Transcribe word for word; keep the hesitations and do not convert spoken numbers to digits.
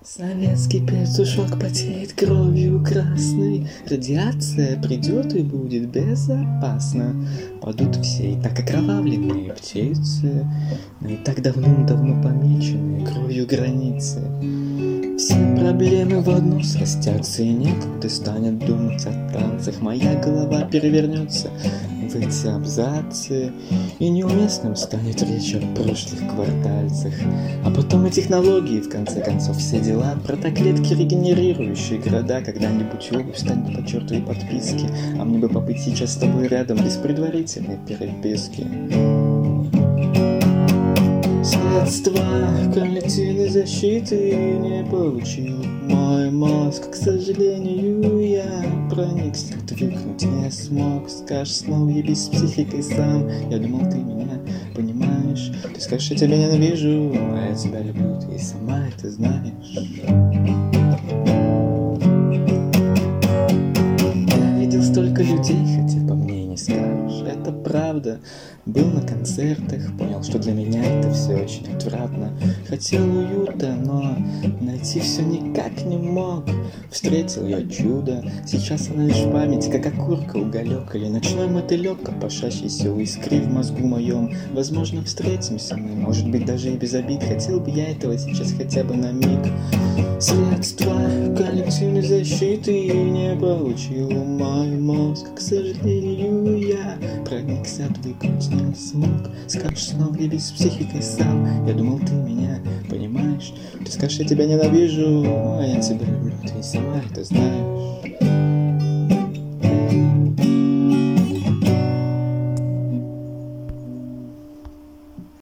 Советский петушок потеет кровью красной. Радиация придет и будет безопасно. Падут все и так окровавленные птицы, но и так давным-давно помеченные кровью границы. Все проблемы в одну срастятся, и некогда станет думать о танцах. Моя голова перевернется в эти абзацы, и неуместным станет речь о прошлых квартальцах. А потом и технологии, в конце концов, все дела. Протоклетки, регенерирующие города. Когда-нибудь обувь станет по чертовой подписке, а мне бы побыть сейчас с тобой рядом без предварительной переписки. Средства коллективной защиты не получил мой мозг. К сожалению, я проникся, отвыкнуть не смог. Скажешь снова, я без психикой сам. Я думал, ты меня понимаешь. Ты скажешь, я тебя ненавижу, а я тебя люблю, ты и сама это знаешь. Я видел столько людей, хотя по мне не скажешь. Это правда. Был на концертах, понял, что для меня это все очень отвратно. Хотел уюта, но найти все никак не мог. Встретил я чудо, сейчас она лишь в памяти, как окурка, уголек или ночной мотылек, копошащийся у искры в мозгу моем. Возможно, встретимся мы, может быть, даже и без обид. Хотел бы я этого сейчас хотя бы на миг. Средства коллективной защиты не получил мой мозг. К сожалению, я проникся, отвыкнуть не смог. Скажешь снова, я без психикой сам. Я думал, ты меня понимаешь. Ты скажешь, я тебя ненавижу, а я тебя люблю, ты и сама это знаешь.